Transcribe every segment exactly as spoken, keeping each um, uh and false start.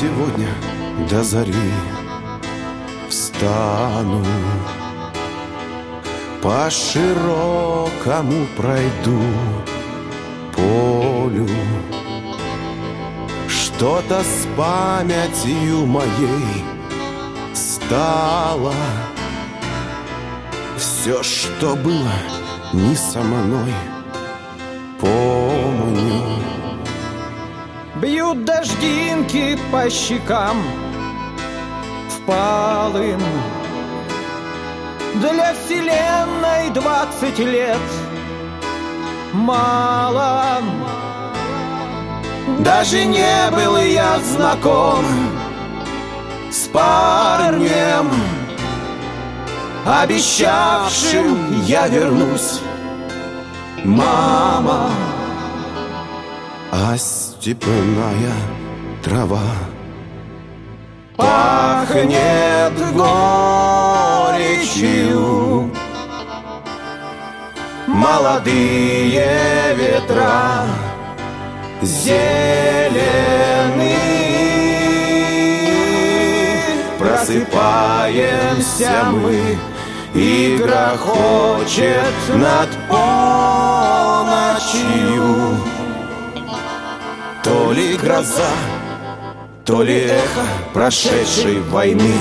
сегодня до зари встану, по широкому пройду полю. Что-то с памятью моей стало. Все, что было не со мной, помню. Бьют дождинки по щекам впалым. Для вселенной двадцать лет мало. Даже не был я знаком с парнем, обещавшим я вернусь, мама. А степная трава пахнет горечью. Молодые ветра зелены. Просыпаемся мы, и грохочет над полночью. То ли гроза, то ли эхо прошедшей войны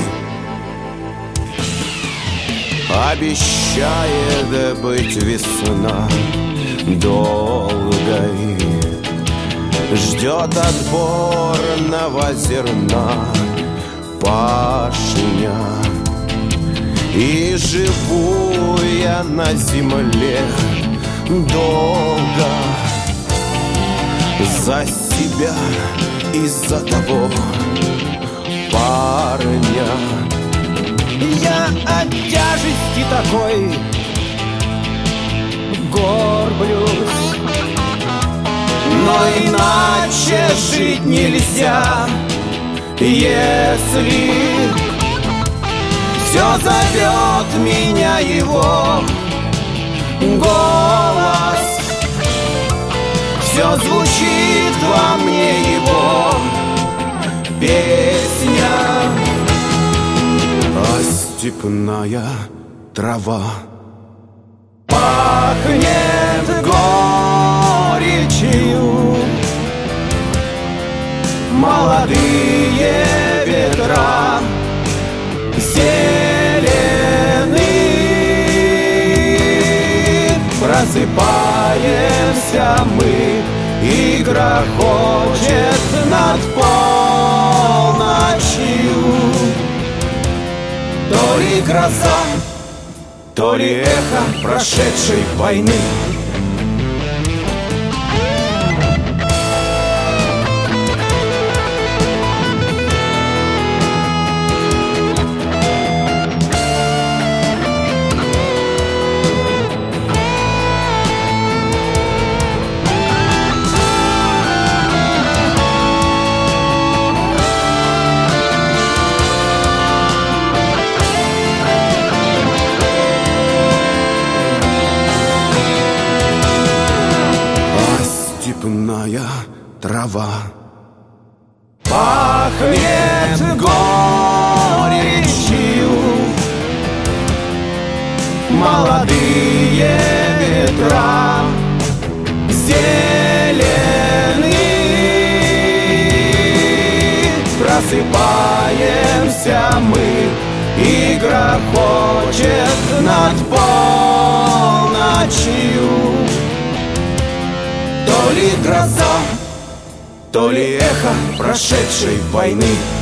обещает быть весна долгой. Ждет отборного зерна пашня. И живу я на земле долго за себя и за того парня. Я от тяжести такой горблюсь, но иначе жить нельзя, если все зовет меня его голос. Все звучит во мне его песня. А степная трава пахнет горечью. Молодые ветра зелены. Просыпаемся мы, и грохочет над полночью. То ли гроза, то ли эхо прошедшей войны. Степная трава пахнет горечью. Молодые ветра зелены. Просыпаемся мы, и грохочет над полночью. То ли гроза, то ли эхо прошедшей войны.